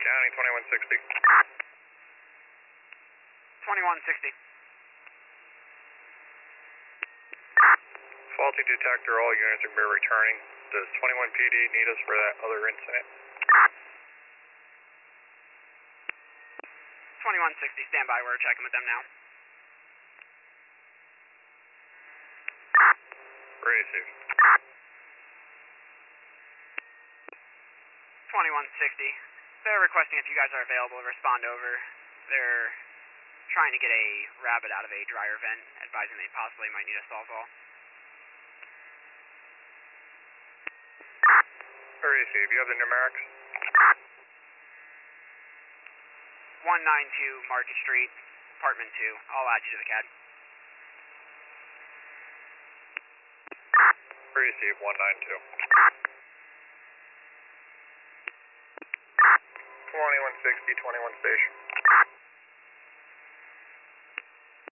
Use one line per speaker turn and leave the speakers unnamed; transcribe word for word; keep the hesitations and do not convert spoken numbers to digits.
County, twenty-one sixty.
twenty-one sixty.
Faulty detector, all units are going to be returning. Does twenty-one P D need us for that other incident?
twenty-one sixty, stand by, we're checking with them now.
Receive.
twenty-one sixty. They're requesting if you guys are available to respond over. They're trying to get a rabbit out of a dryer vent, advising they possibly might need a Sawzall.
Receive. You have the numerics?
one ninety-two Market Street, Apartment two. I'll add you to the C A D.
Receive, one ninety-two. twenty-one sixty, twenty-one station.